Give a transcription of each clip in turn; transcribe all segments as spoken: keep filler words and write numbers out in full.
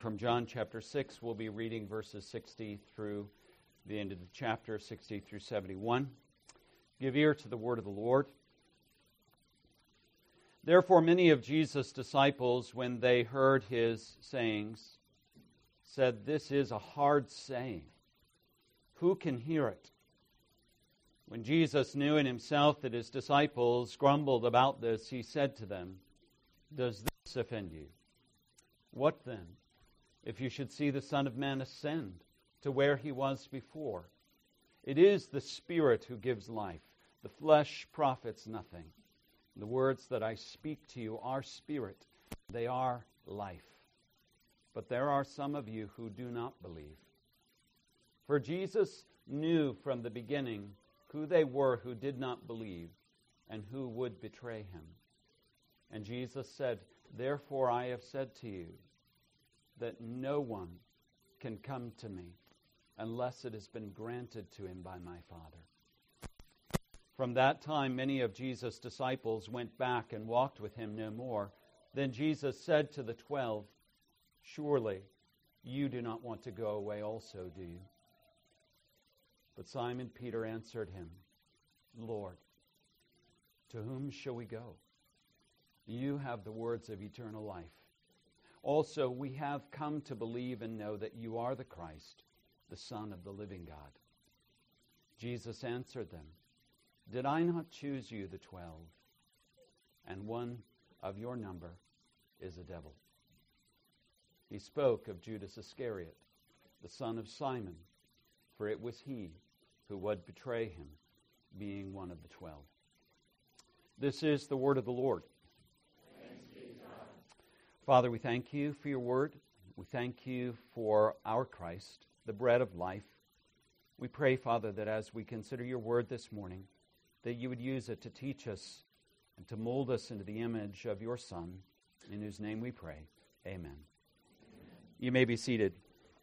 From John chapter six, we'll be reading verses sixty through the end of the chapter, sixty through seventy-one. Give ear to the word of the Lord. Therefore, many of Jesus' disciples, when they heard his sayings, said, "This is a hard saying. Who can hear it?" When Jesus knew in himself that his disciples grumbled about this, he said to them, "Does this offend you? What then? If you should see the Son of Man ascend to where he was before. It is the Spirit who gives life. The flesh profits nothing. The words that I speak to you are spirit. They are life. But there are some of you who do not believe." For Jesus knew from the beginning who they were who did not believe and who would betray him. And Jesus said, "Therefore I have said to you, that no one can come to me unless it has been granted to him by my Father." From that time, many of Jesus' disciples went back and walked with him no more. Then Jesus said to the twelve, "Surely you do not want to go away also, do you?" But Simon Peter answered him, "Lord, to whom shall we go? You have the words of eternal life. Also, we have come to believe and know that you are the Christ, the Son of the living God." Jesus answered them, "Did I not choose you, the twelve? And one of your number is a devil." He spoke of Judas Iscariot, the son of Simon, for it was he who would betray him, being one of the twelve. This is the word of the Lord. Father, we thank you for your word. We thank you for our Christ, the bread of life. We pray, Father, that as we consider your word this morning, that you would use it to teach us and to mold us into the image of your Son, in whose name we pray. Amen. Amen. You may be seated.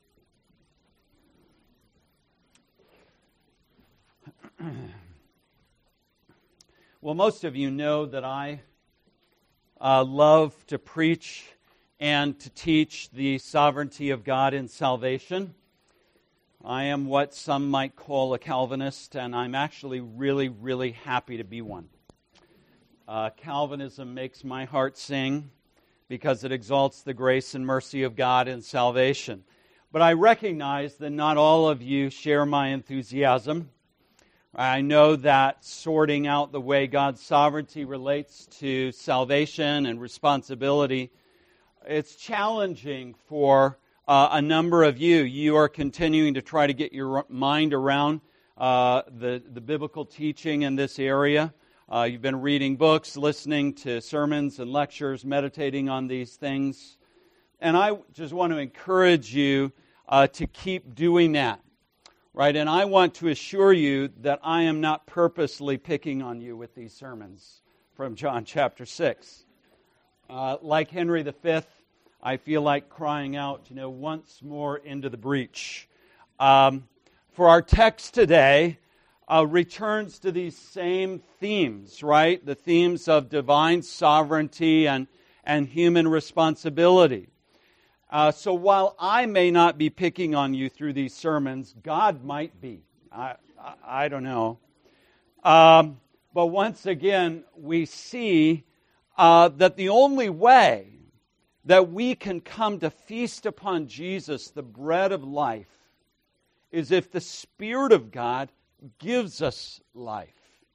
Well, most of you know that I Uh, love to preach and to teach the sovereignty of God in salvation. I am what some might call a Calvinist, and I'm actually really, really happy to be one. Uh, Calvinism makes my heart sing because it exalts the grace and mercy of God in salvation. But I recognize that not all of you share my enthusiasm. I know that sorting out the way God's sovereignty relates to salvation and responsibility, it's challenging for uh, a number of you. You are continuing to try to get your mind around uh, the, the biblical teaching in this area. Uh, you've been reading books, listening to sermons and lectures, meditating on these things. And I just want to encourage you uh, to keep doing that. Right, and I want to assure you that I am not purposely picking on you with these sermons from John chapter six. Uh, like Henry the Fifth, I feel like crying out, you know, once more into the breach. Um, for our text today, uh, returns to these same themes, right? The themes of divine sovereignty and, and human responsibility. Uh, so while I may not be picking on you through these sermons, God might be. I, I, I don't know. Um, but once again, we see uh, that the only way that we can come to feast upon Jesus, the bread of life, is if the Spirit of God gives us life.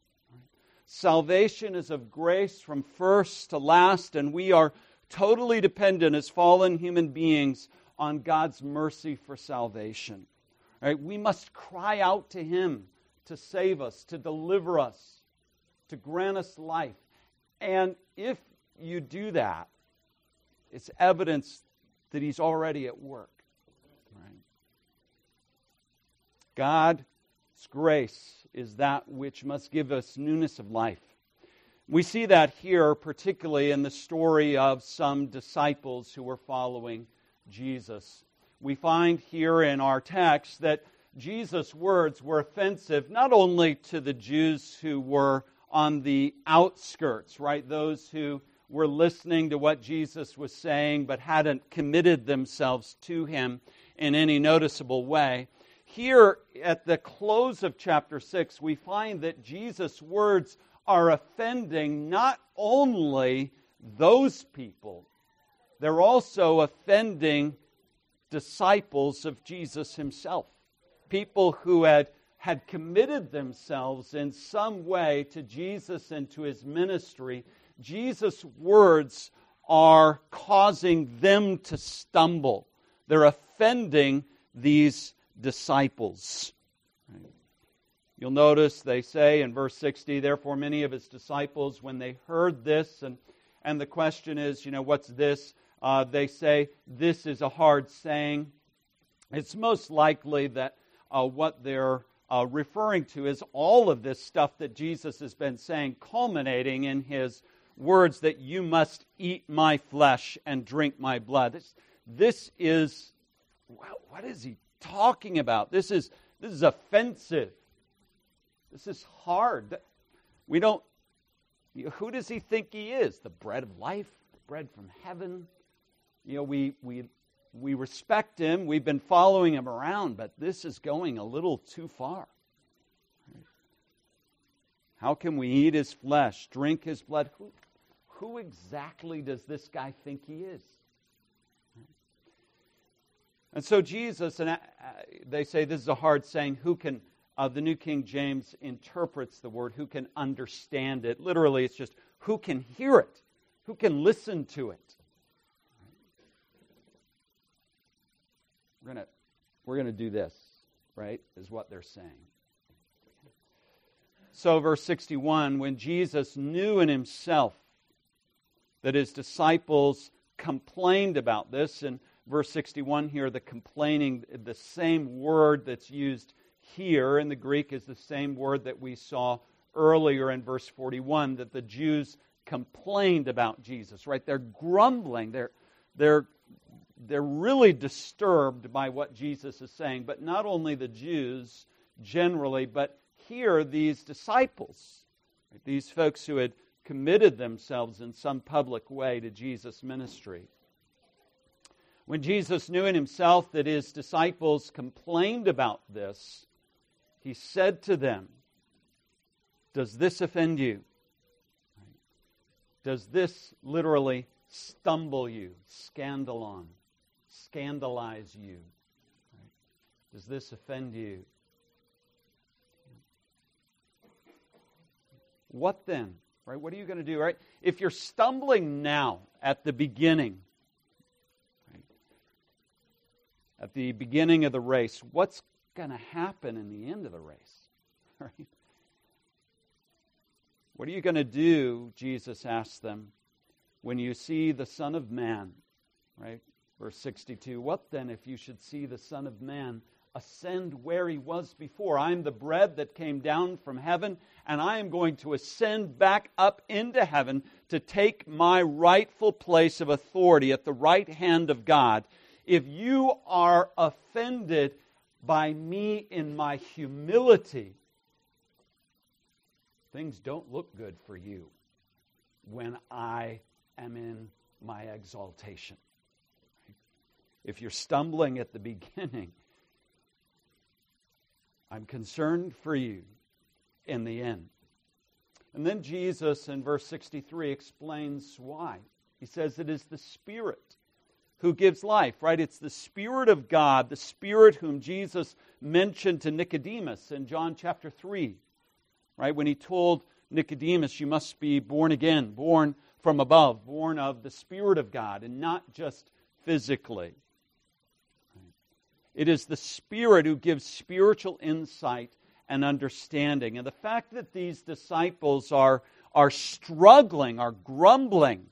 Salvation is of grace from first to last, and we are totally dependent as fallen human beings on God's mercy for salvation. Right? We must cry out to Him to save us, to deliver us, to grant us life. And if you do that, it's evidence that He's already at work. Right? God's grace is that which must give us newness of life. We see that here, particularly in the story of some disciples who were following Jesus. We find here in our text that Jesus' words were offensive not only to the Jews who were on the outskirts, right, those who were listening to what Jesus was saying but hadn't committed themselves to him in any noticeable way. Here at the close of chapter six, we find that Jesus' words are offending not only those people, they're also offending disciples of Jesus himself. People who had, had committed themselves in some way to Jesus and to his ministry. Jesus' words are causing them to stumble. They're offending these disciples. You'll notice they say in verse sixty, therefore many of his disciples, when they heard this, and, and the question is, you know, what's this? Uh, they say, this is a hard saying. It's most likely that uh, what they're uh, referring to is all of this stuff that Jesus has been saying, culminating in his words that you must eat my flesh and drink my blood. This, this is, what is he talking about? This is this is offensive. This is hard. We don't, who does he think he is? The bread of life, the bread from heaven. You know, we we we respect him. We've been following him around, but this is going a little too far. How can we eat his flesh, drink his blood? Who, who exactly does this guy think he is? And so Jesus, and they say this is a hard saying, who can, uh, the New King James interprets the word, who can understand it. Literally, it's just, who can hear it? Who can listen to it? We're going to we're going to do this, right, is what they're saying. So verse sixty-one, when Jesus knew in himself that his disciples complained about this, and verse sixty-one here, the complaining, the same word that's used here in the Greek is the same word that we saw earlier in verse forty-one, that the Jews complained about Jesus, right? They're grumbling. They're, they're, they're really disturbed by what Jesus is saying. But not only the Jews generally, but here these disciples, right? These folks who had committed themselves in some public way to Jesus' ministry. When Jesus knew in himself that his disciples complained about this, he said to them, does this offend you? Does this literally stumble you, scandalon, scandalize you? Does this offend you? What then? Right? What are you going to do? Right? If you're stumbling now at the beginning, at the beginning of the race, what's going to happen in the end of the race? Right? What are you going to do, Jesus asked them, when you see the Son of Man? Right? Verse sixty-two, what then if you should see the Son of Man ascend where he was before? I am the bread that came down from heaven, and I am going to ascend back up into heaven to take my rightful place of authority at the right hand of God. If you are offended by me in my humility, things don't look good for you when I am in my exaltation. If you're stumbling at the beginning, I'm concerned for you in the end. And then Jesus in verse sixty-three explains why. He says it is the Spirit who gives life, right? It's the Spirit of God, the Spirit whom Jesus mentioned to Nicodemus in John chapter three, right? When he told Nicodemus, you must be born again, born from above, born of the Spirit of God, and not just physically. It is the Spirit who gives spiritual insight and understanding. And the fact that these disciples are, are struggling, are grumbling,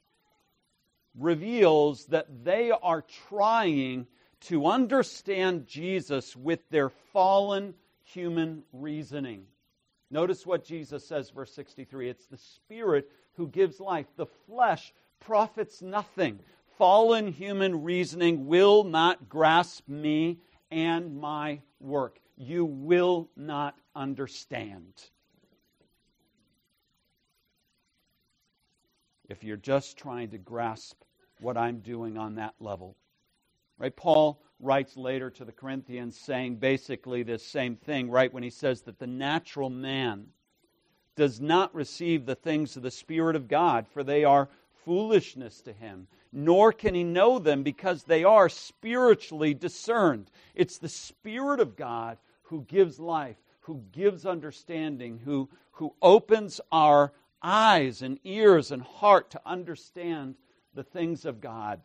reveals that they are trying to understand Jesus with their fallen human reasoning. Notice what Jesus says, verse sixty-three. It's the Spirit who gives life. The flesh profits nothing. Fallen human reasoning will not grasp me and my work. You will not understand. if you're just trying to grasp what I'm doing on that level. Right? Paul writes later to the Corinthians saying basically this same thing, right, when he says that the natural man does not receive the things of the Spirit of God, for they are foolishness to him, nor can he know them because they are spiritually discerned. It's the Spirit of God who gives life, who gives understanding, who, who opens our eyes and ears and heart to understand the things of God.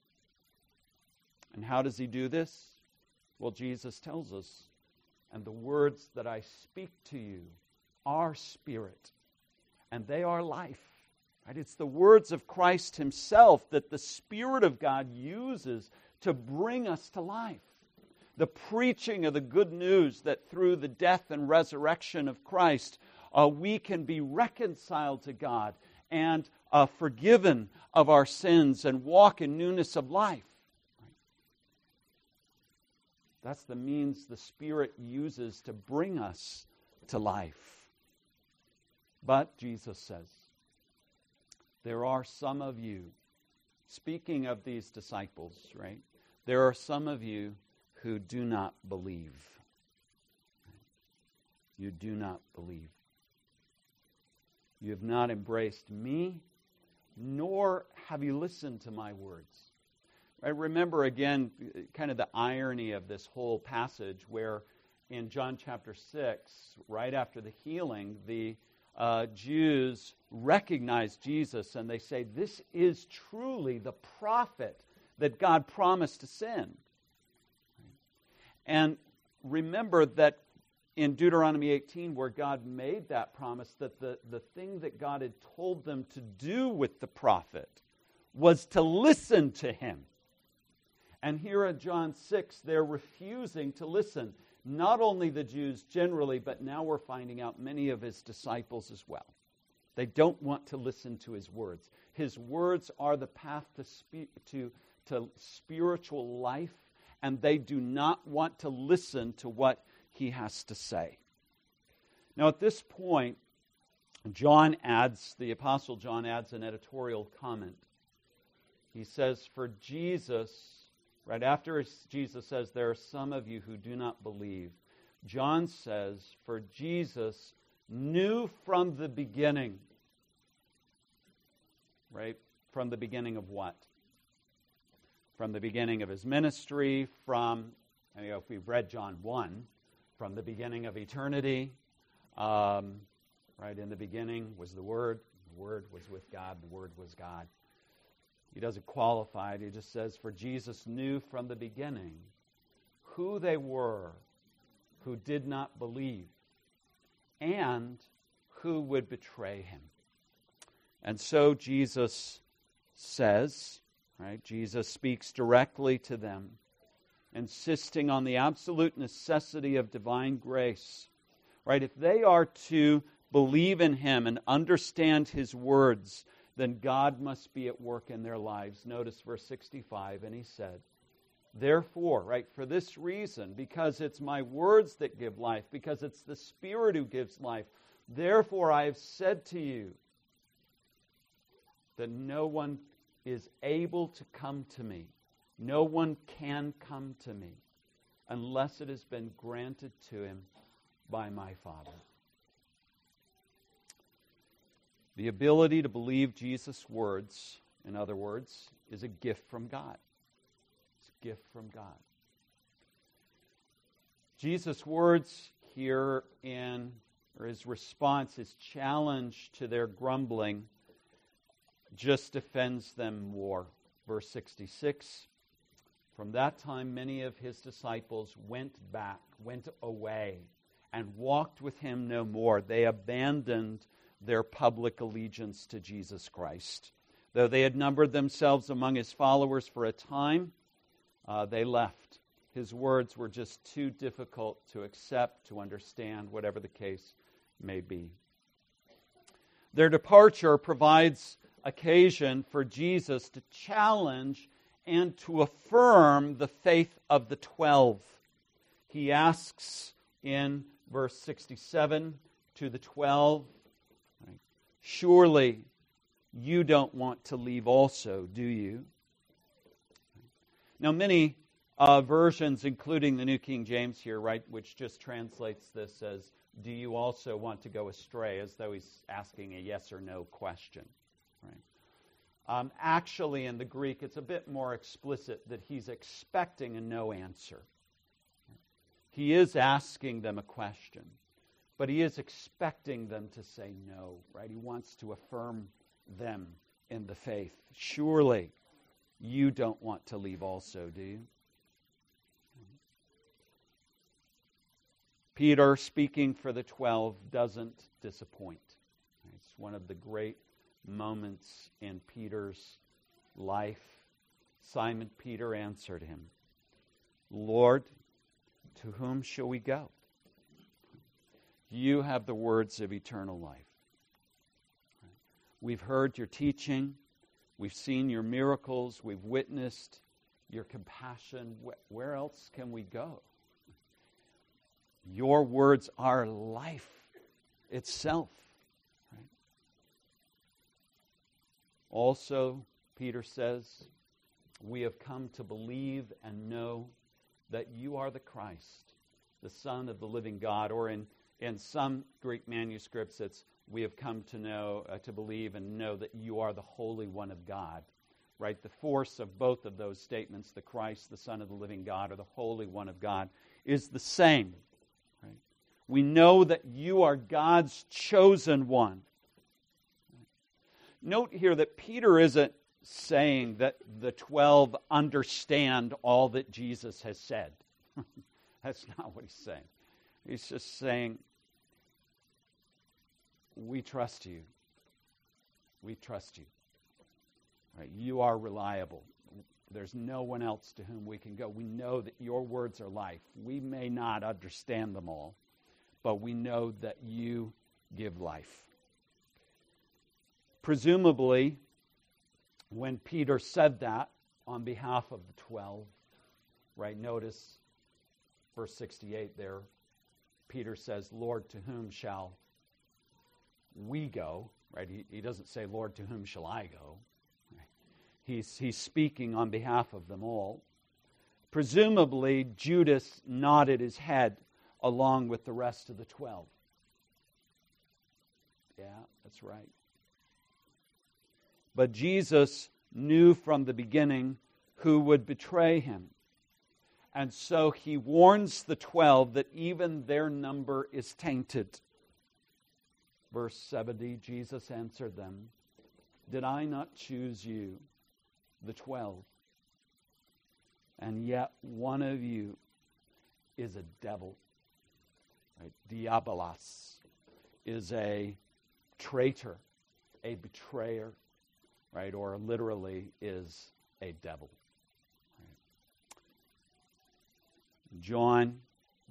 And how does he do this? Well, Jesus tells us, and the words that I speak to you are spirit, and they are life. Right? It's the words of Christ himself that the Spirit of God uses to bring us to life. The preaching of the good news that through the death and resurrection of Christ, uh, we can be reconciled to God and uh, forgiven of our sins and walk in newness of life. Right? That's the means the Spirit uses to bring us to life. But, Jesus says, there are some of you, speaking of these disciples, right? There are some of you who do not believe. You do not believe. You have not embraced me, nor have you listened to my words. Right? Remember again, kind of the irony of this whole passage where in John chapter six, right after the healing, the uh, Jews recognize Jesus and they say, this is truly the prophet that God promised to send. And remember that in Deuteronomy eighteen, where God made that promise, that the, the thing that God had told them to do with the prophet was to listen to him. And here at John six, they're refusing to listen. Not only the Jews generally, but now we're finding out many of his disciples as well. They don't want to listen to his words. His words are the path to, spe- to, to spiritual life, and they do not want to listen to what he has to say. Now at this point, John adds, the Apostle John adds an editorial comment. He says, for Jesus, right after Jesus says, there are some of you who do not believe, John says, for Jesus knew from the beginning, right? From the beginning of what? From the beginning of his ministry, from, I mean, if we've read John one, from the beginning of eternity, um, right? In the beginning was the Word, the Word was with God, the Word was God. He doesn't qualify it. He just says, for Jesus knew from the beginning who they were who did not believe and who would betray him. And so Jesus says, right, Jesus speaks directly to them, insisting on the absolute necessity of divine grace. Right? If they are to believe in him and understand his words, then God must be at work in their lives. Notice verse sixty-five, and he said, therefore, right, for this reason, because it's my words that give life, because it's the Spirit who gives life, therefore I have said to you that no one is able to come to me, no one can come to me, unless it has been granted to him by my Father. The ability to believe Jesus' words, in other words, is a gift from God. It's a gift from God. Jesus' words here in, or his response, his challenge to their grumbling, just offends them more. Verse sixty-six, from that time many of his disciples went back, went away, and walked with him no more. They abandoned their public allegiance to Jesus Christ. Though they had numbered themselves among his followers for a time, uh, they left. His words were just too difficult to accept, to understand, whatever the case may be. Their departure provides occasion for Jesus to challenge and to affirm the faith of the twelve. He asks in verse sixty-seven to the twelve, right, surely you don't want to leave also, do you? Now, many uh, versions, including the New King James here, right, which just translates this as, do you also want to go astray, as though he's asking a yes or no question, right? Um, actually, in the Greek, it's a bit more explicit that he's expecting a no answer. He is asking them a question, but he is expecting them to say no, right? He wants to affirm them in the faith. Surely, you don't want to leave also, do you? Peter, speaking for the twelve, doesn't disappoint. It's one of the great moments in Peter's life. Simon Peter answered him, Lord, to whom shall we go? You have the words of eternal life. We've heard your teaching. We've seen your miracles. We've witnessed your compassion. Where else can we go? Your words are life itself. Right? Also, Peter says, we have come to believe and know that you are the Christ, the Son of the living God. Or in, in some Greek manuscripts, it's we have come to know, uh, to believe and know that you are the Holy One of God. Right? The force of both of those statements, the Christ, the Son of the living God, or the Holy One of God, is the same. Right? We know that you are God's chosen one. Note here that Peter isn't saying that the twelve understand all that Jesus has said. That's not what he's saying. He's just saying, we trust you. We trust you. Right? You are reliable. There's no one else to whom we can go. We know that your words are life. We may not understand them all, but we know that you give life. Presumably, when Peter said that on behalf of the twelve, right, notice verse sixty-eight there, Peter says, Lord, to whom shall we go? Right? He, he doesn't say, Lord, to whom shall I go? Right? He's, he's speaking on behalf of them all. Presumably, Judas nodded his head along with the rest of the twelve. Yeah, that's right. But Jesus knew from the beginning who would betray him. And so he warns the twelve that even their number is tainted. Verse seventy, Jesus answered them, did I not choose you, the twelve? And yet one of you is a devil. Right? Diabolos is a traitor, a betrayer, right? Or literally is a devil. Right? John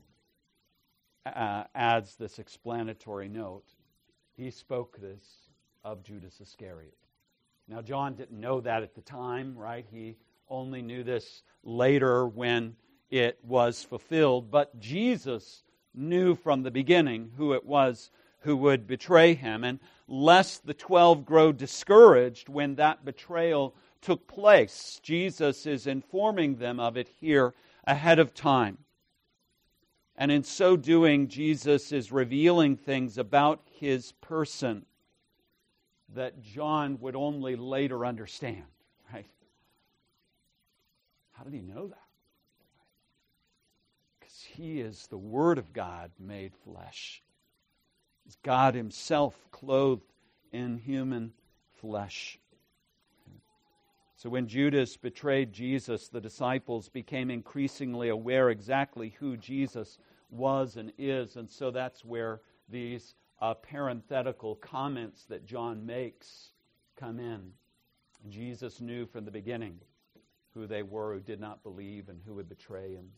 uh, adds this explanatory note. He spoke this of Judas Iscariot. Now, John didn't know that at the time, right? He only knew this later when it was fulfilled. But Jesus knew from the beginning who it was who would betray him. And lest the twelve grow discouraged when that betrayal took place, Jesus is informing them of it here ahead of time. And in so doing, Jesus is revealing things about his person that John would only later understand, right? How did he know that? Because he is the Word of God made flesh. It's God himself clothed in human flesh. So when Judas betrayed Jesus, the disciples became increasingly aware exactly who Jesus was and is. And so that's where these uh, parenthetical comments that John makes come in. Jesus knew from the beginning who they were who did not believe and who would betray him.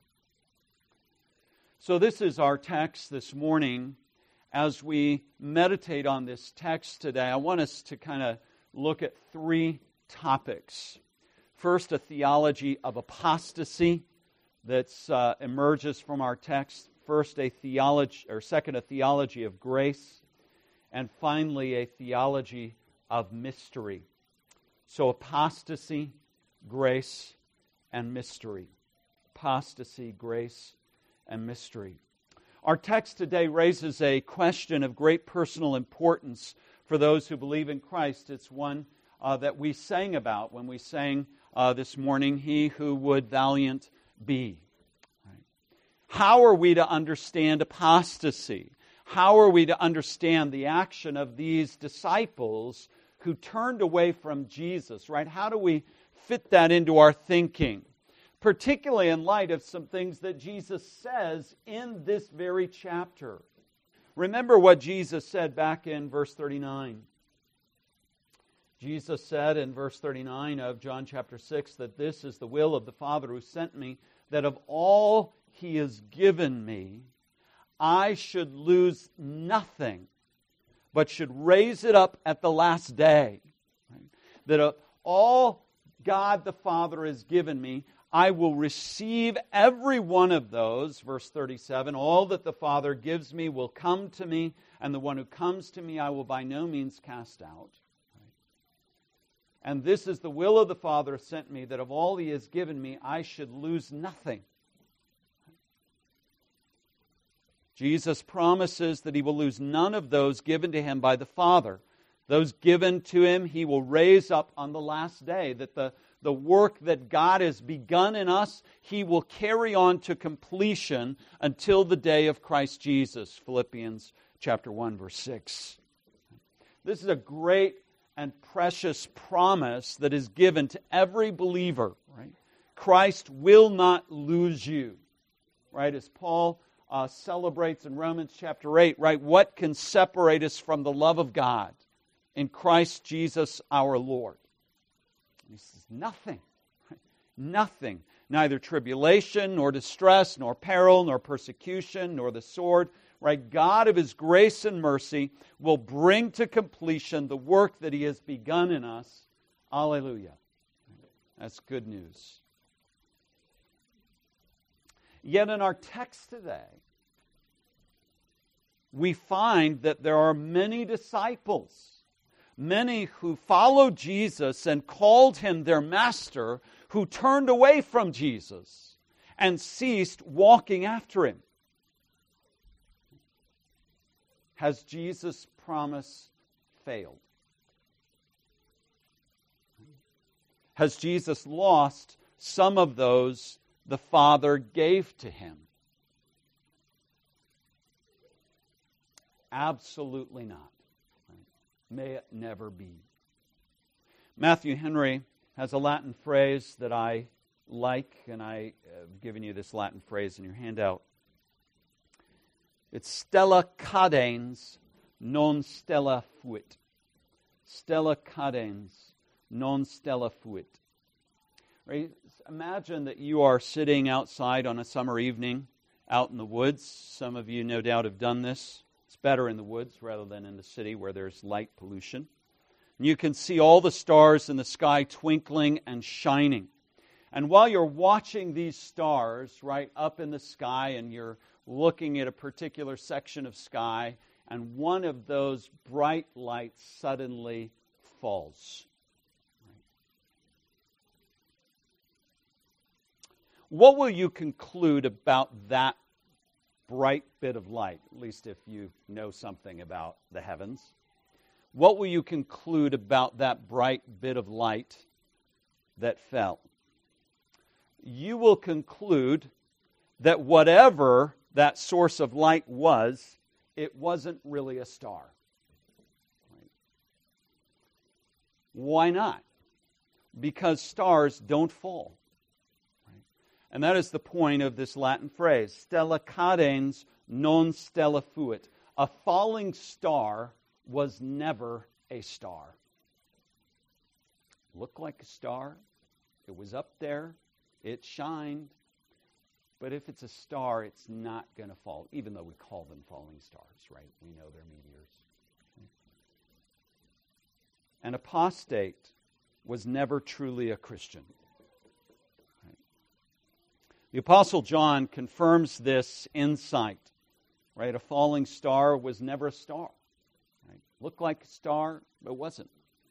So this is our text this morning. As we meditate on this text today, I want us to kind of look at three topics. First, a theology of apostasy that uh, emerges from our text. First, a theology, or second, a theology of grace, and finally, a theology of mystery. So apostasy, grace, and mystery. Apostasy, grace, and mystery. Our text today raises a question of great personal importance for those who believe in Christ. It's one uh, that we sang about when we sang uh, this morning, He who would valiant be. Right? How are we to understand apostasy? How are we to understand the action of these disciples who turned away from Jesus, right? How do we fit that into our thinking? Particularly in light of some things that Jesus says in this very chapter. Remember what Jesus said back in verse thirty-nine. Jesus said in verse thirty-nine of John chapter six that this is the will of the Father who sent me, that of all He has given me, I should lose nothing, but should raise it up at the last day. Right? That of all God the Father has given me, I will receive every one of those, verse thirty-seven, all that the Father gives me will come to me, and the one who comes to me I will by no means cast out. Right? And this is the will of the Father who sent me, that of all He has given me, I should lose nothing. Jesus promises that He will lose none of those given to Him by the Father. Those given to Him, He will raise up on the last day. That the, the work that God has begun in us, He will carry on to completion until the day of Christ Jesus. Philippians chapter one, verse six. This is a great and precious promise that is given to every believer. Right? Christ will not lose you. Right? As Paul Uh, celebrates in Romans chapter eight, right? What can separate us from the love of God in Christ Jesus our Lord? He says, nothing. Right? Nothing. Neither tribulation, nor distress, nor peril, nor persecution, nor the sword. Right? God of His grace and mercy will bring to completion the work that He has begun in us. Alleluia. That's good news. Yet in our text today, we find that there are many disciples, many who followed Jesus and called Him their master, who turned away from Jesus and ceased walking after Him. Has Jesus' promise failed? Has Jesus lost some of those the Father gave to Him? Absolutely not. Right? May it never be. Matthew Henry has a Latin phrase that I like, and I have given you this Latin phrase in your handout. It's stella cadens, non stella fuit. Stella cadens, non stella fuit. Right? Imagine that you are sitting outside on a summer evening out in the woods. Some of you no doubt have done this. It's better in the woods rather than in the city where there's light pollution. And you can see all the stars in the sky twinkling and shining. And while you're watching these stars right up in the sky and you're looking at a particular section of sky, and one of those bright lights suddenly falls. What will you conclude about that bright bit of light, at least if you know something about the heavens? What will you conclude about that bright bit of light that fell? You will conclude that whatever that source of light was, it wasn't really a star. Right? Why not? Because stars don't fall. And that is the point of this Latin phrase, stella cadens non stella fuit. A falling star was never a star. Looked like a star. It was up there. It shined. But if it's a star, it's not going to fall, even though we call them falling stars, right? We know they're meteors. An apostate was never truly a Christian. The Apostle John confirms this insight, right? A falling star was never a star, right? Looked like a star, but it wasn't.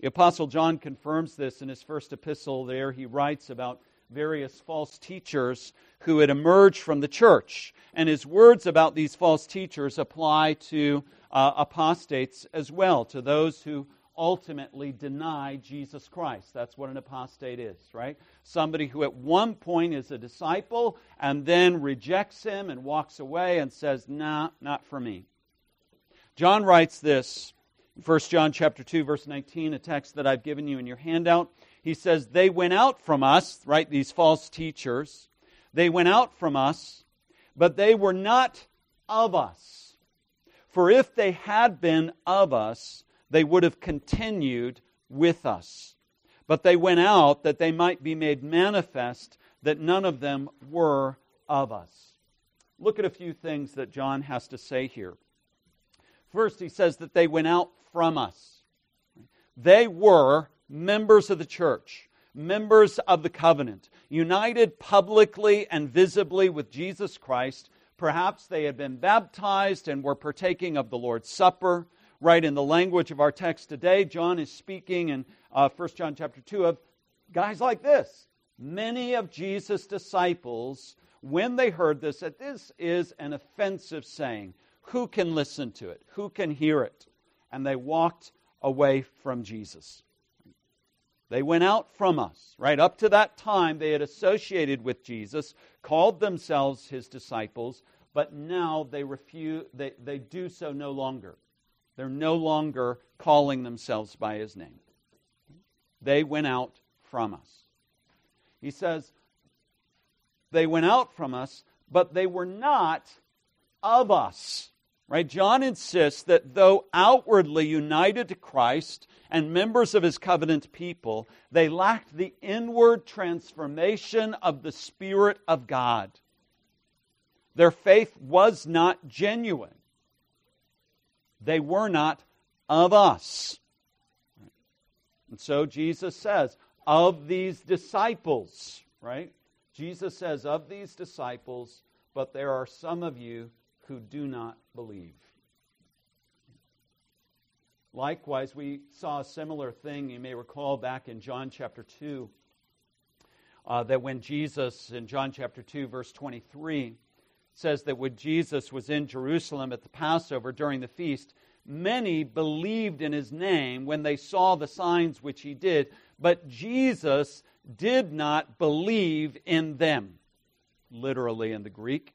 The Apostle John confirms this in his first epistle. There he writes about various false teachers who had emerged from the church. And his words about these false teachers apply to uh, apostates as well, to those who ultimately deny Jesus Christ. That's what an apostate is, right? Somebody who at one point is a disciple and then rejects him and walks away and says, nah, not for me. John writes this in First John chapter two, verse nineteen, a text that I've given you in your handout. He says, they went out from us, right, these false teachers. They went out from us, but they were not of us. For if they had been of us, they would have continued with us. But they went out that they might be made manifest that none of them were of us. Look at a few things that John has to say here. First, he says that they went out from us. They were members of the church, members of the covenant, united publicly and visibly with Jesus Christ. Perhaps they had been baptized and were partaking of the Lord's Supper. Right, in the language of our text today, John is speaking in uh, First John chapter two of guys like this. Many of Jesus' disciples, when they heard this, that this is an offensive saying. Who can listen to it? Who can hear it? And they walked away from Jesus. They went out from us, right? Up to that time, they had associated with Jesus, called themselves his disciples, but now they refuse, they, they do so no longer. They're no longer calling themselves by his name. They went out from us. He says, they went out from us, but they were not of us. Right? John insists that though outwardly united to Christ and members of his covenant people, they lacked the inward transformation of the Spirit of God. Their faith was not genuine. They were not of us. And so Jesus says, of these disciples, right? Jesus says, of these disciples, but there are some of you who do not believe. Likewise, we saw a similar thing, you may recall back in John chapter two, uh, that when Jesus, in John chapter two, verse twenty-three, says that when Jesus was in Jerusalem at the Passover during the feast, many believed in his name when they saw the signs which he did, but Jesus did not believe in them. Literally in the Greek,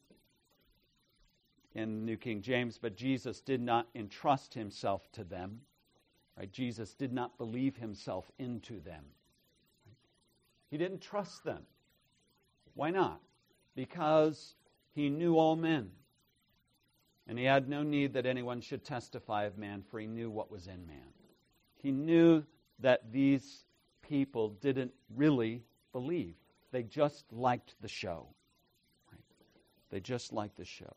in New King James, but Jesus did not entrust himself to them. Right? Jesus did not believe himself into them. He didn't trust them. Why not? Because he knew all men. And he had no need that anyone should testify of man, for he knew what was in man. He knew that these people didn't really believe. They just liked the show. Right? They just liked the show.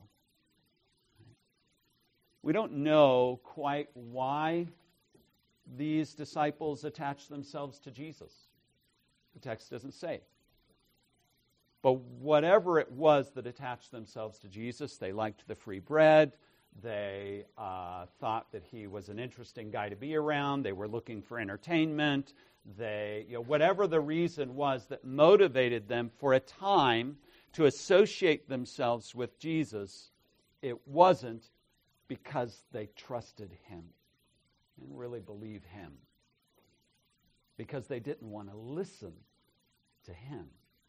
We don't know quite why these disciples attached themselves to Jesus. The text doesn't say. But whatever it was that attached themselves to Jesus, they liked the free bread. They uh, thought that he was an interesting guy to be around. They were looking for entertainment. They, you know, whatever the reason was that motivated them for a time to associate themselves with Jesus, it wasn't because they trusted him and really believe him. Because they didn't want to listen to him.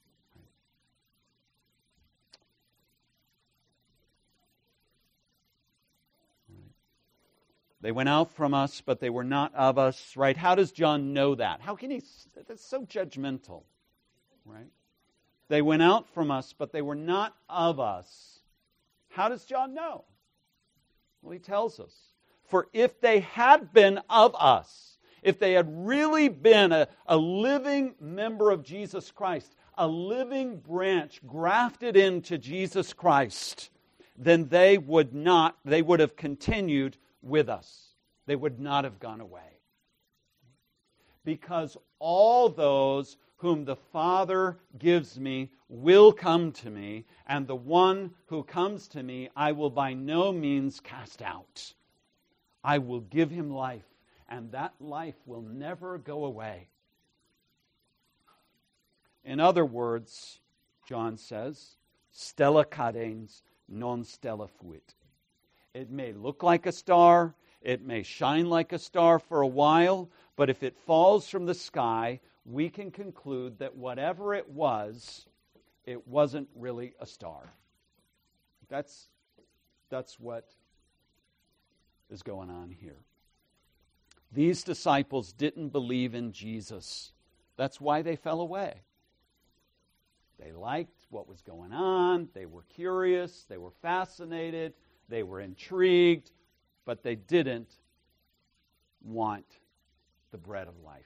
They went out from us, but they were not of us, right? How does John know that? How can he? That's so judgmental, right? They went out from us, but they were not of us. How does John know? Well, he tells us. For if they had been of us, if they had really been a, a living member of Jesus Christ, a living branch grafted into Jesus Christ, then they would not, they would have continued with us. They would not have gone away. Because all those whom the Father gives me will come to me, and the one who comes to me I will by no means cast out. I will give him life, and that life will never go away. In other words, John says, stella cadens non stella fuit. It may look like a star, it may shine like a star for a while, but if it falls from the sky, we can conclude that whatever it was, it wasn't really a star. That's, that's what is going on here. These disciples didn't believe in Jesus. That's why they fell away. They liked what was going on. They were curious. They were fascinated. They were intrigued. But they didn't want the bread of life.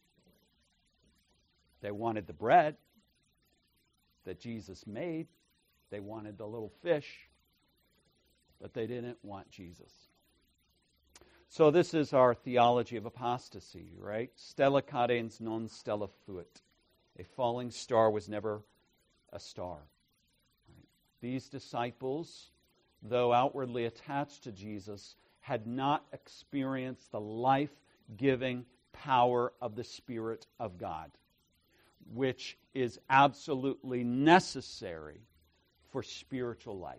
They wanted the bread that Jesus made. They wanted the little fish. But they didn't want Jesus. So this is our theology of apostasy, right? Stella cadens non stella fuit. A falling star was never a star. Right? These disciples, though outwardly attached to Jesus, had not experienced the life-giving power of the Spirit of God, which is absolutely necessary for spiritual life.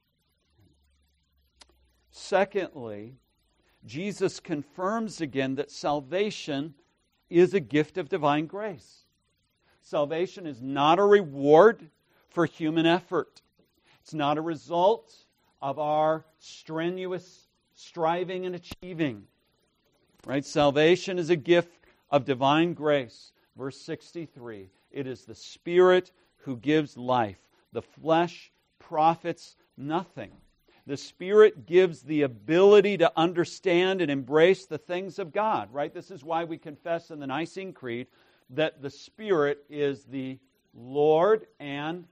Secondly, Jesus confirms again that salvation is a gift of divine grace. Salvation is not a reward for human effort. It's not a result of our strenuous striving and achieving. Right? Salvation is a gift of divine grace. Verse sixty-three, it is the Spirit who gives life. The flesh profits nothing. The Spirit gives the ability to understand and embrace the things of God, right? This is why we confess in the Nicene Creed that the Spirit is the Lord and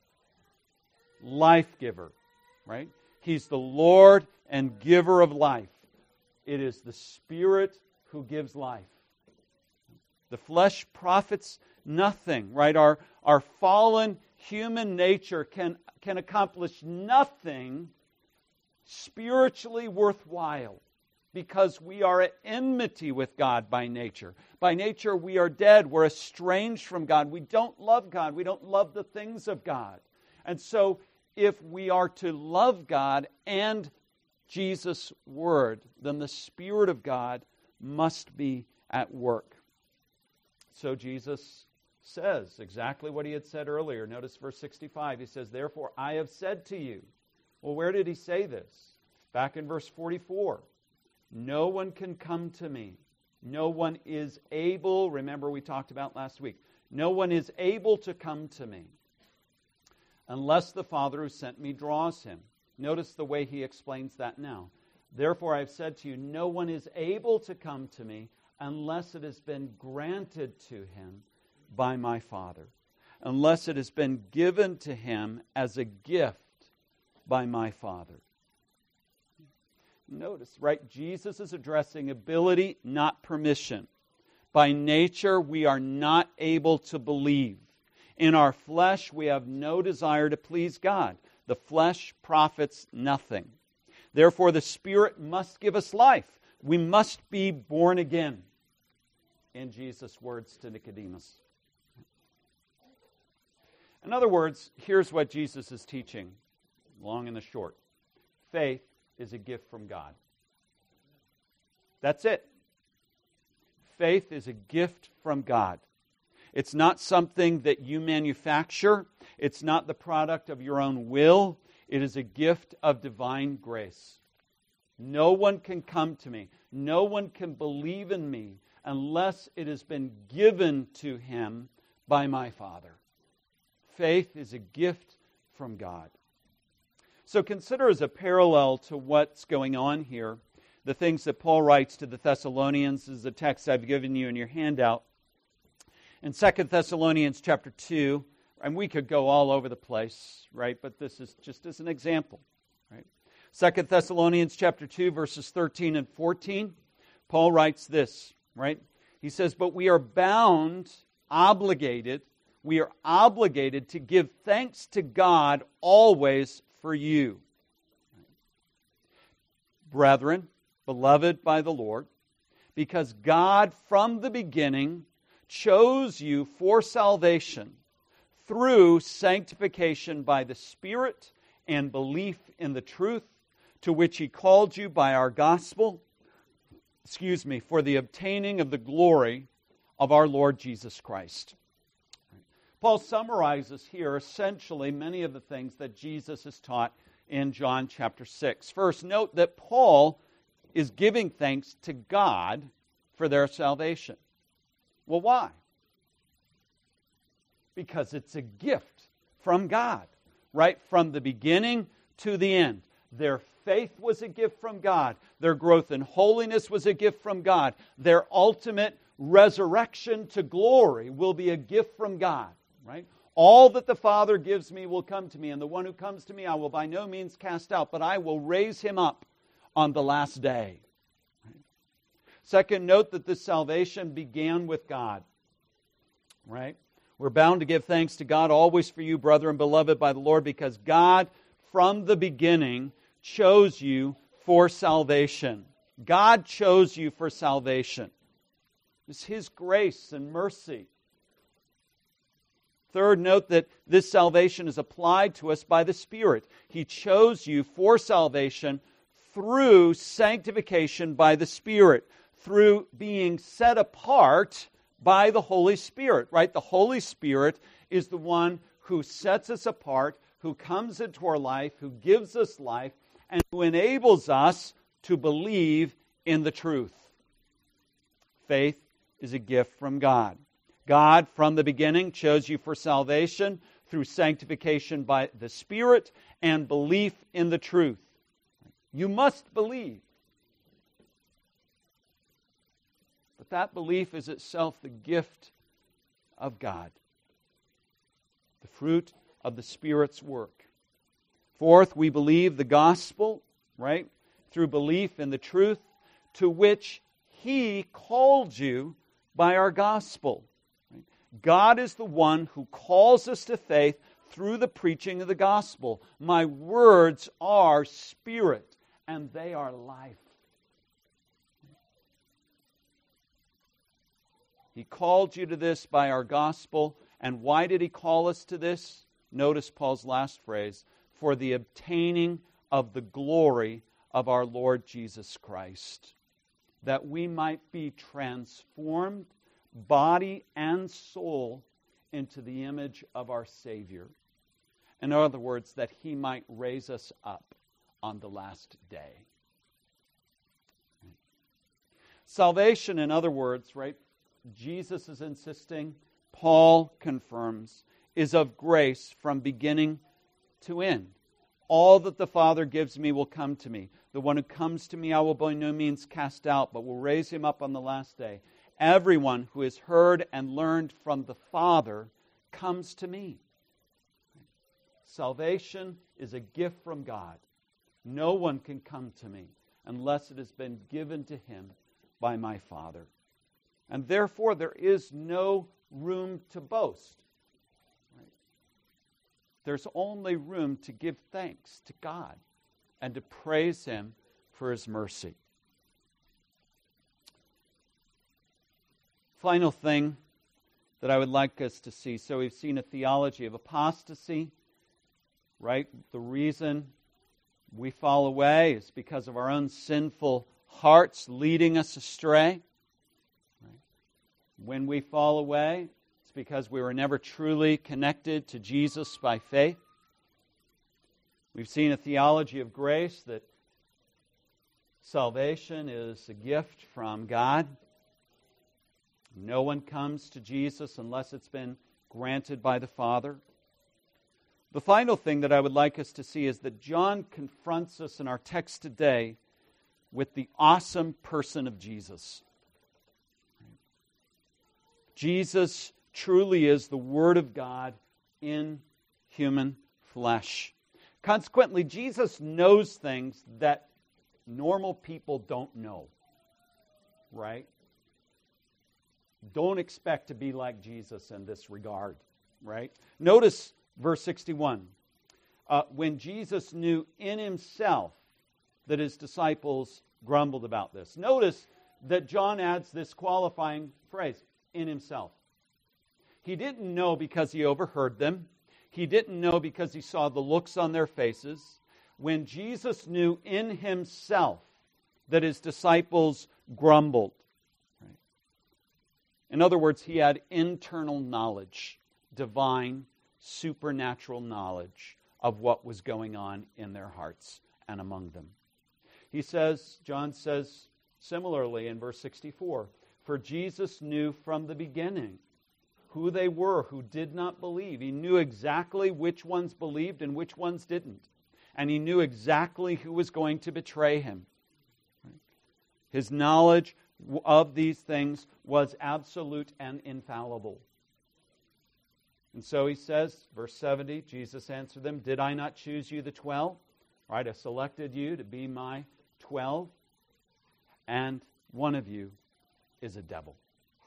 life giver, right? He's the Lord and giver of life. It is the Spirit who gives life. The flesh profits nothing, right? Our, our fallen human nature can, can accomplish nothing spiritually worthwhile because we are at enmity with God by nature. By nature, we are dead. We're estranged from God. We don't love God. We don't love the things of God. And so, if we are to love God and Jesus' Word, then the Spirit of God must be at work. So Jesus says exactly what He had said earlier. Notice verse sixty-five. He says, "Therefore I have said to you." Well, where did He say this? Back in verse forty-four. "No one can come to me. No one is able," remember we talked about last week, "no one is able to come to me unless the Father who sent me draws him." Notice the way He explains that now. "Therefore I have said to you, no one is able to come to me unless it has been granted to him by my Father, unless it has been given to him as a gift by my Father." Notice, right? Jesus is addressing ability, not permission. By nature, we are not able to believe. In our flesh, we have no desire to please God. The flesh profits nothing. Therefore, the Spirit must give us life. We must be born again, in Jesus' words to Nicodemus. In other words, here's what Jesus is teaching, long and the short. Faith is a gift from God. That's it. Faith is a gift from God. It's not something that you manufacture. It's not the product of your own will. It is a gift of divine grace. No one can come to me. No one can believe in me unless it has been given to him by my Father. Faith is a gift from God. So consider as a parallel to what's going on here, the things that Paul writes to the Thessalonians. This is the text I've given you in your handout. In Second Thessalonians chapter two, and we could go all over the place, right? But this is just as an example, right? Second Thessalonians chapter two, verses thirteen and fourteen, Paul writes this, right? He says, "But we are bound, obligated, we are obligated to give thanks to God always for you. Brethren, beloved by the Lord, because God from the beginning chose you for salvation through sanctification by the Spirit and belief in the truth to which He called you by our gospel, excuse me, for the obtaining of the glory of our Lord Jesus Christ. Paul summarizes here essentially many of the things that Jesus has taught in John chapter six. First, note that Paul is giving thanks to God for their salvation. Well, why? Because it's a gift from God, right from the beginning to the end. Their faith was a gift from God. Their growth in holiness was a gift from God. Their ultimate resurrection to glory will be a gift from God, right? All that the Father gives me will come to me, and the one who comes to me I will by no means cast out, but I will raise him up on the last day. Right? Second, note that this salvation began with God, right? We're bound to give thanks to God always for you, brethren, beloved by the Lord, because God from the beginning chose you for salvation. God chose you for salvation. It's His grace and mercy. Third, note that this salvation is applied to us by the Spirit. He chose you for salvation through sanctification by the Spirit, through being set apart by the Holy Spirit, right? The Holy Spirit is the one who sets us apart, who comes into our life, who gives us life, and who enables us to believe in the truth. Faith is a gift from God. God, from the beginning, chose you for salvation through sanctification by the Spirit and belief in the truth. You must believe. But that belief is itself the gift of God, the fruit of the Spirit's work. Fourth, we believe the gospel, right, through belief in the truth to which He called you by our gospel. Right? God is the one who calls us to faith through the preaching of the gospel. My words are spirit, and they are life. He called you to this by our gospel. And why did He call us to this? Notice Paul's last phrase, for the obtaining of the glory of our Lord Jesus Christ, that we might be transformed, body and soul, into the image of our Savior. In other words, that He might raise us up on the last day. Salvation, in other words, right, Jesus is insisting, Paul confirms, is of grace from beginning to end. All that the Father gives me will come to me. The one who comes to me I will by no means cast out, but will raise him up on the last day. Everyone who has heard and learned from the Father comes to me. Salvation is a gift from God. No one can come to me unless it has been given to him by my Father. And therefore there is no room to boast. Right? There's only room to give thanks to God and to praise Him for His mercy. Final thing that I would like us to see. So we've seen a theology of apostasy, right? The reason we fall away is because of our own sinful hearts leading us astray. Right? When we fall away, it's because we were never truly connected to Jesus by faith. We've seen a theology of grace, that salvation is a gift from God. No one comes to Jesus unless it's been granted by the Father. The final thing that I would like us to see is that John confronts us in our text today with the awesome person of Jesus. Jesus truly is the Word of God in human flesh. Consequently, Jesus knows things that normal people don't know. Right? Don't expect to be like Jesus in this regard. Right? Notice verse sixty-one. Uh, when Jesus knew in Himself that His disciples grumbled about this. Notice that John adds this qualifying phrase, in himself. He didn't know because he overheard them. He didn't know because he saw the looks on their faces. When Jesus knew in himself that his disciples grumbled. Right? In other words, he had internal knowledge, divine, supernatural knowledge of what was going on in their hearts and among them. He says, John says similarly in verse sixty-four, for Jesus knew from the beginning who they were who did not believe. He knew exactly which ones believed and which ones didn't. And he knew exactly who was going to betray him. His knowledge of these things was absolute and infallible. And so he says, verse seventy, Jesus answered them, did I not choose you the twelve? Right, I selected you to be my twelve, and one of you is a devil.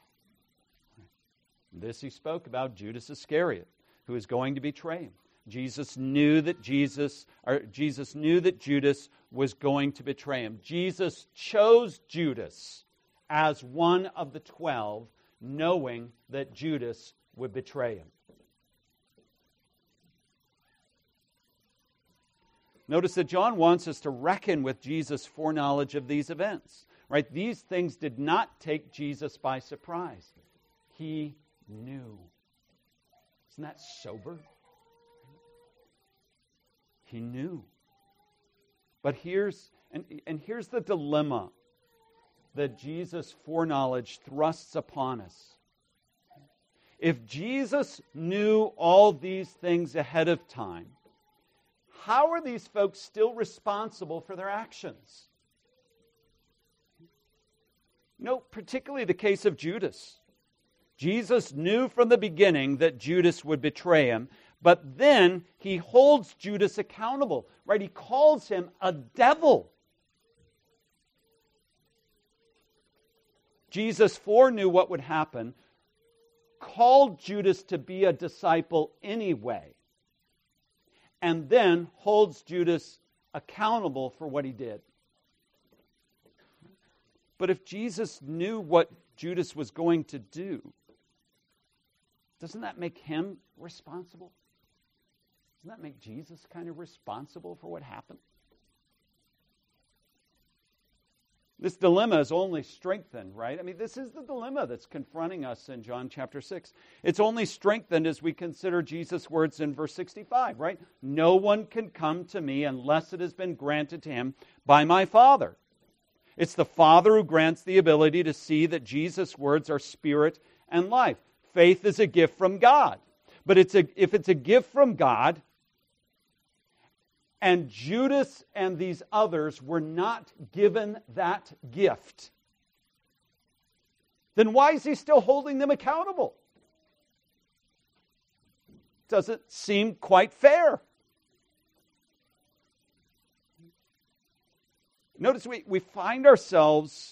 This he spoke about Judas Iscariot, who is going to betray him. Jesus knew that Jesus, or Jesus knew that Judas was going to betray him. Jesus chose Judas as one of the twelve, knowing that Judas would betray him. Notice that John wants us to reckon with Jesus' foreknowledge of these events. Right? These things did not take Jesus by surprise. He knew. Isn't that sober? He knew. But here's and, and here's the dilemma that Jesus' foreknowledge thrusts upon us. If Jesus knew all these things ahead of time, how are these folks still responsible for their actions? No, particularly the case of Judas. Jesus knew from the beginning that Judas would betray him, but then he holds Judas accountable, right? He calls him a devil. Jesus foreknew what would happen, called Judas to be a disciple anyway, and then holds Judas accountable for what he did. But if Jesus knew what Judas was going to do, doesn't that make him responsible? Doesn't that make Jesus kind of responsible for what happened? This dilemma is only strengthened, right? I mean, this is the dilemma that's confronting us in John chapter six. It's only strengthened as we consider Jesus' words in verse sixty-five, right? No one can come to me unless it has been granted to him by my Father. It's the Father who grants the ability to see that Jesus' words are spirit and life. Faith is a gift from God. But it's a, if it's a gift from God, and Judas and these others were not given that gift, then why is he still holding them accountable? Doesn't seem quite fair. Notice we, we find ourselves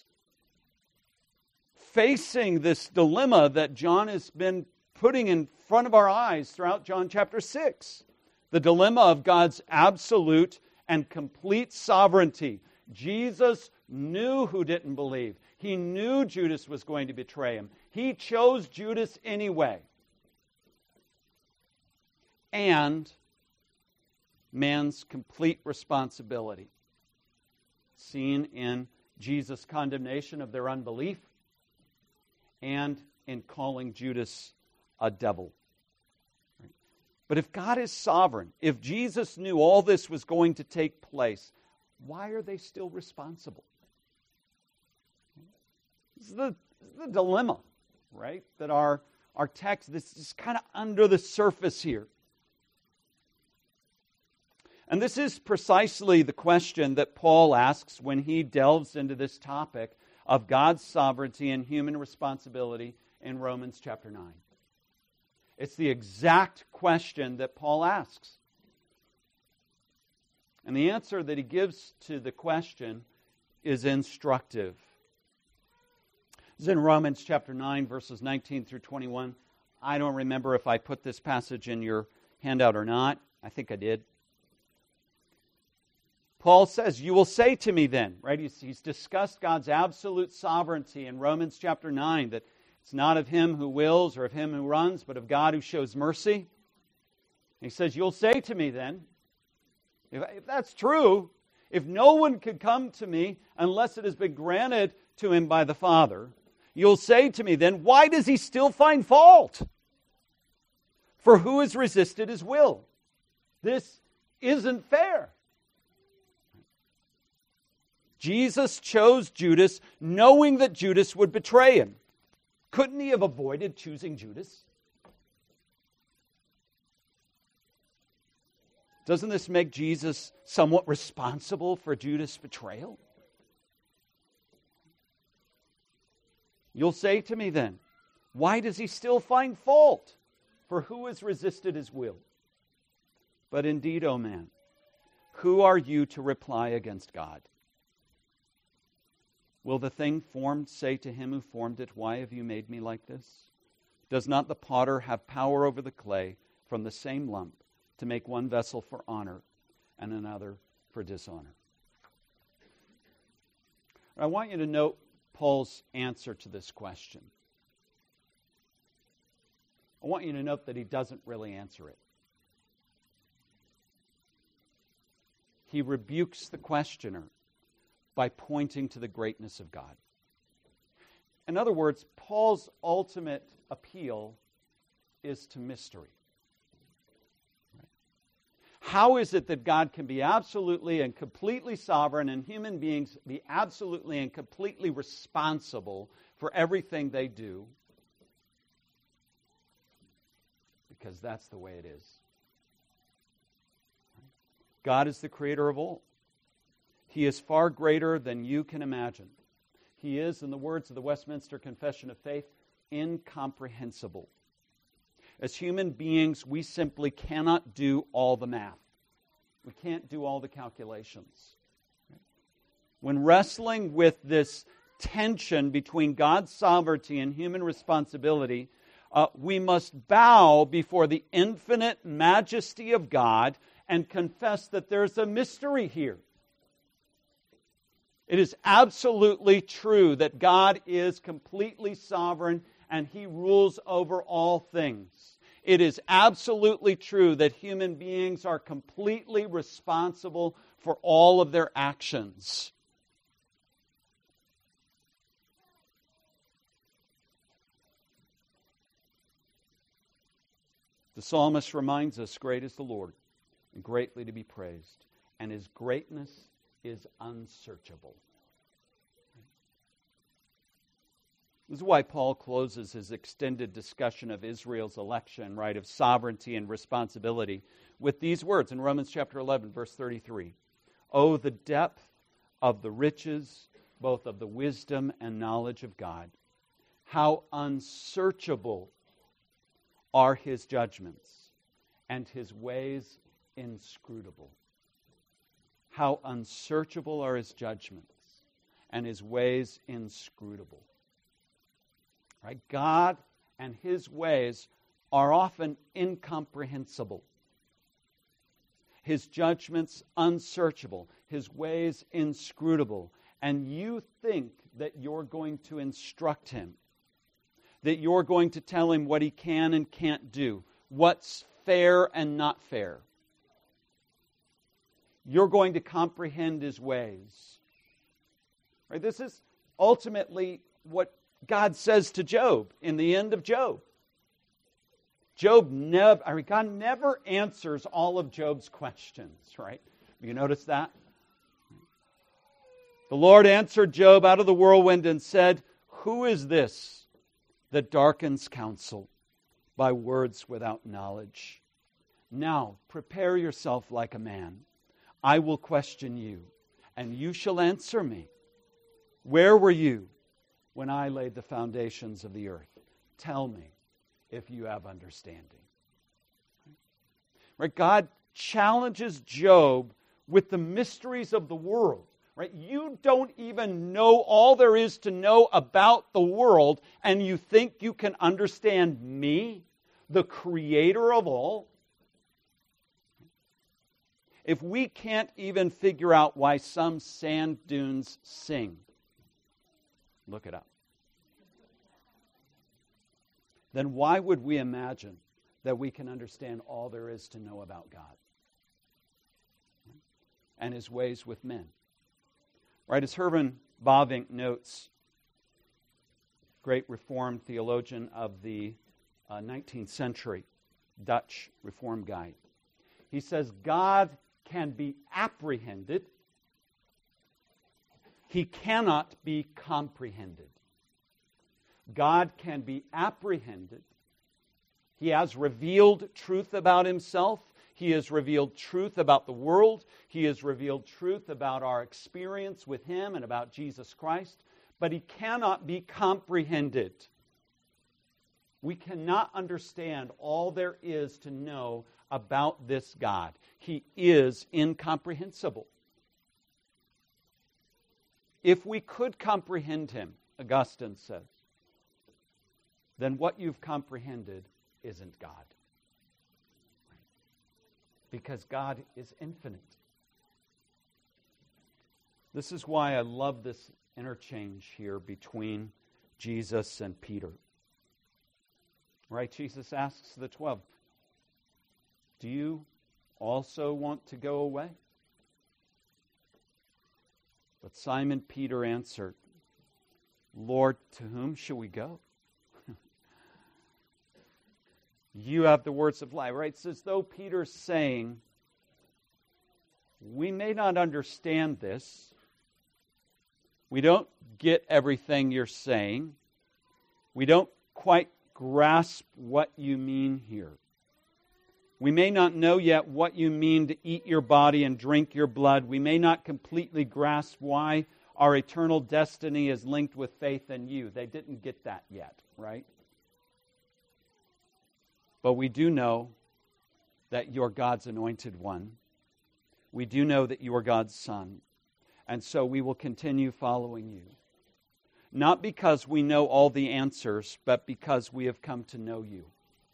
facing this dilemma that John has been putting in front of our eyes throughout John chapter six. The dilemma of God's absolute and complete sovereignty. Jesus knew who didn't believe. He knew Judas was going to betray him. He chose Judas anyway. And man's complete responsibility, seen in Jesus' condemnation of their unbelief and in calling Judas a devil. But if God is sovereign, if Jesus knew all this was going to take place, why are they still responsible? This is the, this is the dilemma, right? That our, our text, this is kind of under the surface here. And this is precisely the question that Paul asks when he delves into this topic of God's sovereignty and human responsibility in Romans chapter nine. It's the exact question that Paul asks. And the answer that he gives to the question is instructive. It's in Romans chapter nine, verses nineteen through twenty-one. I don't remember if I put this passage in your handout or not. I think I did. Paul says, you will say to me then, right? He's, he's discussed God's absolute sovereignty in Romans chapter nine, that it's not of him who wills or of him who runs, but of God who shows mercy. He says, you'll say to me then, if, if that's true, if no one could come to me unless it has been granted to him by the Father, you'll say to me then, why does he still find fault? For who has resisted his will? This isn't fair. Jesus chose Judas knowing that Judas would betray him. Couldn't he have avoided choosing Judas? Doesn't this make Jesus somewhat responsible for Judas' betrayal? You'll say to me then, why does he still find fault? For who has resisted his will? But indeed, O man, who are you to reply against God? Will the thing formed say to him who formed it, why have you made me like this? Does not the potter have power over the clay from the same lump to make one vessel for honor and another for dishonor? I want you to note Paul's answer to this question. I want you to note that he doesn't really answer it. He rebukes the questioner by pointing to the greatness of God. In other words, Paul's ultimate appeal is to mystery. How is it that God can be absolutely and completely sovereign and human beings be absolutely and completely responsible for everything they do? Because that's the way it is. God is the creator of all. He is far greater than you can imagine. He is, in the words of the Westminster Confession of Faith, incomprehensible. As human beings, we simply cannot do all the math. We can't do all the calculations. When wrestling with this tension between God's sovereignty and human responsibility, uh, we must bow before the infinite majesty of God and confess that there's a mystery here. It is absolutely true that God is completely sovereign and He rules over all things. It is absolutely true that human beings are completely responsible for all of their actions. The psalmist reminds us, great is the Lord, and greatly to be praised, and His greatness is unsearchable. This is why Paul closes his extended discussion of Israel's election, right, of sovereignty and responsibility, with these words in Romans chapter eleven, verse thirty-three. Oh, the depth of the riches, both of the wisdom and knowledge of God. How unsearchable are His judgments, and His ways inscrutable. How unsearchable are His judgments, and His ways inscrutable. Right? God and His ways are often incomprehensible. His judgments unsearchable. His ways inscrutable. And you think that you're going to instruct Him, that you're going to tell Him what He can and can't do, what's fair and not fair. You're going to comprehend His ways. Right? This is ultimately what God says to Job in the end of Job. Job never, I mean, God never answers all of Job's questions, right? You notice that? The Lord answered Job out of the whirlwind and said, who is this that darkens counsel by words without knowledge? Now prepare yourself like a man. I will question you, and you shall answer me. Where were you when I laid the foundations of the earth? Tell me if you have understanding. Right? God challenges Job with the mysteries of the world. Right? You don't even know all there is to know about the world, and you think you can understand me, the creator of all? if we can't even figure out why some sand dunes sing, look it up. Then why would we imagine that we can understand all there is to know about God and His ways with men? Right, as Herman Bavinck notes, great Reformed theologian of the uh, nineteenth century, Dutch Reform guy, he says, God can be apprehended. He cannot be comprehended. God can be apprehended. He has revealed truth about Himself. He has revealed truth about the world. He has revealed truth about our experience with Him and about Jesus Christ. But He cannot be comprehended. We cannot understand all there is to know about this God. He is incomprehensible. If we could comprehend Him, Augustine says, then what you've comprehended isn't God. Because God is infinite. This is why I love this interchange here between Jesus and Peter. Right? Jesus asks the twelve, do you also want to go away? But Simon Peter answered, Lord, to whom shall we go? You have the words of life. Right? It's as though Peter's saying, we may not understand this. We don't get everything you're saying. We don't quite grasp what you mean here. We may not know yet what you mean to eat your body and drink your blood. We may not completely grasp why our eternal destiny is linked with faith in you. They didn't get that yet, right? But we do know that you're God's anointed one. We do know that you are God's Son. And so we will continue following you. Not because we know all the answers, but because we have come to know you.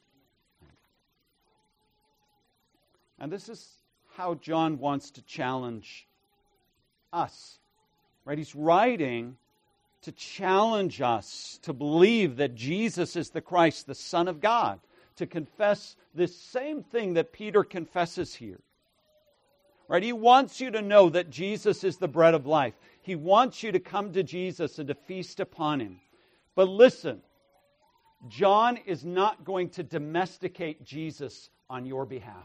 And this is how John wants to challenge us. Right? He's writing to challenge us to believe that Jesus is the Christ, the Son of God. To confess this same thing that Peter confesses here. Right? He wants you to know that Jesus is the bread of life. He wants you to come to Jesus and to feast upon Him. But listen, John is not going to domesticate Jesus on your behalf.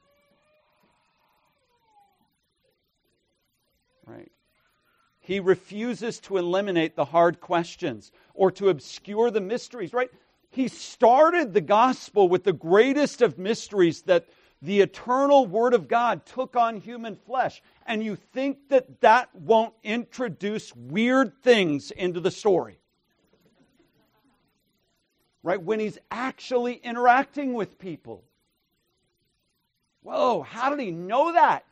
Right? He refuses to eliminate the hard questions or to obscure the mysteries, right? He started the gospel with the greatest of mysteries, that the eternal Word of God took on human flesh. And you think that that won't introduce weird things into the story. Right? When He's actually interacting with people. Whoa, how did He know that?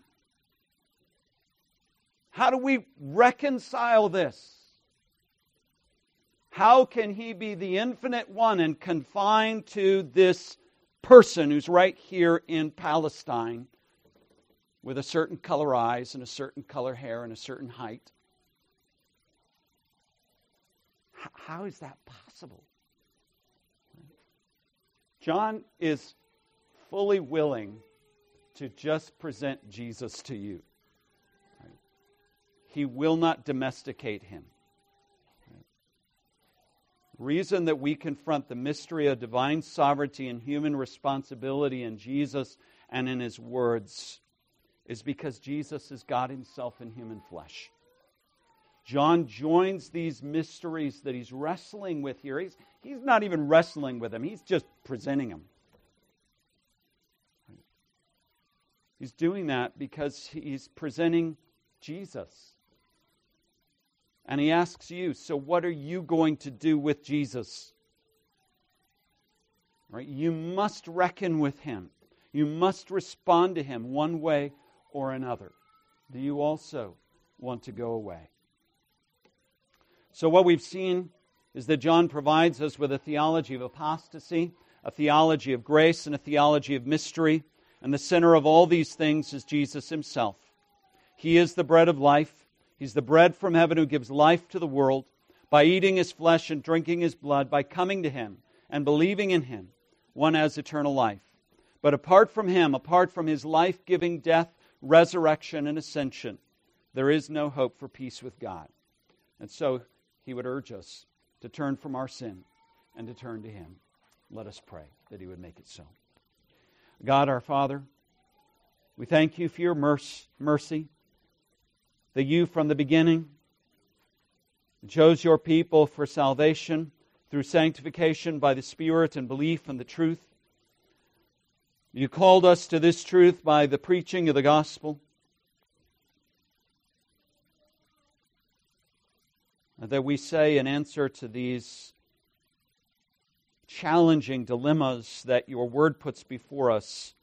How do we reconcile this? How can He be the infinite one and confined to this person who's right here in Palestine with a certain color eyes and a certain color hair and a certain height? How is that possible? John is fully willing to just present Jesus to you. He will not domesticate Him. Reason that we confront the mystery of divine sovereignty and human responsibility in Jesus and in His words is because Jesus is God Himself in human flesh. John joins these mysteries that he's wrestling with here. He's, he's not even wrestling with them. He's just presenting them. He's doing that because he's presenting Jesus. And he asks you, so what are you going to do with Jesus? Right? You must reckon with Him. You must respond to Him one way or another. Do you also want to go away? So what we've seen is that John provides us with a theology of apostasy, a theology of grace, and a theology of mystery. And the center of all these things is Jesus Himself. He is the bread of life. He's the bread from heaven who gives life to the world. By eating His flesh and drinking His blood, by coming to Him and believing in Him, one has eternal life. But apart from Him, apart from His life-giving death, resurrection, and ascension, there is no hope for peace with God. And so He would urge us to turn from our sin and to turn to Him. Let us pray that He would make it so. God our Father, we thank You for Your mercy, that You from the beginning chose Your people for salvation through sanctification by the Spirit and belief in the truth. You called us to this truth by the preaching of the gospel. And that we say in answer to these challenging dilemmas that Your Word puts before us,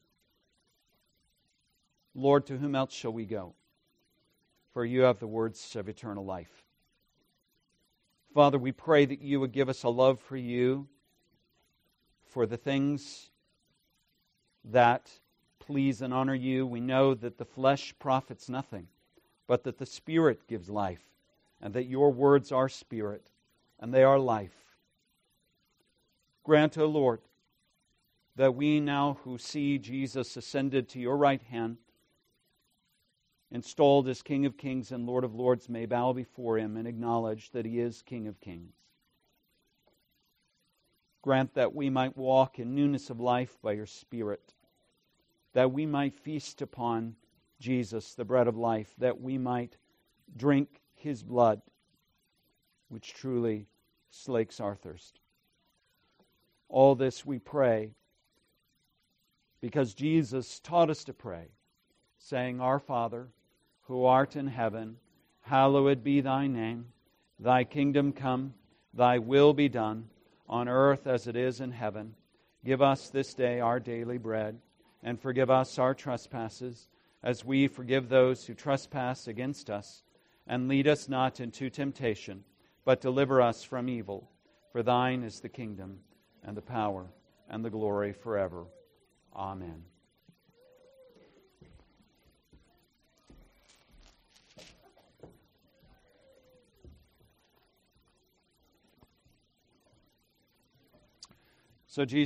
Lord, to whom else shall we go? For You have the words of eternal life. Father, we pray that You would give us a love for You, for the things that please and honor You. We know that the flesh profits nothing, but that the Spirit gives life, and that Your words are spirit, and they are life. Grant, O Lord, that we now who see Jesus ascended to Your right hand, installed as King of kings and Lord of lords, may bow before Him and acknowledge that He is King of kings. Grant that we might walk in newness of life by Your Spirit, that we might feast upon Jesus, the bread of life, that we might drink His blood, which truly slakes our thirst. All this we pray because Jesus taught us to pray, saying, Our Father, who art in heaven, hallowed be Thy name. Thy kingdom come, Thy will be done, on earth as it is in heaven. Give us this day our daily bread, and forgive us our trespasses, as we forgive those who trespass against us. And lead us not into temptation, but deliver us from evil. For Thine is the kingdom, and the power, and the glory forever. Amen. So Jesus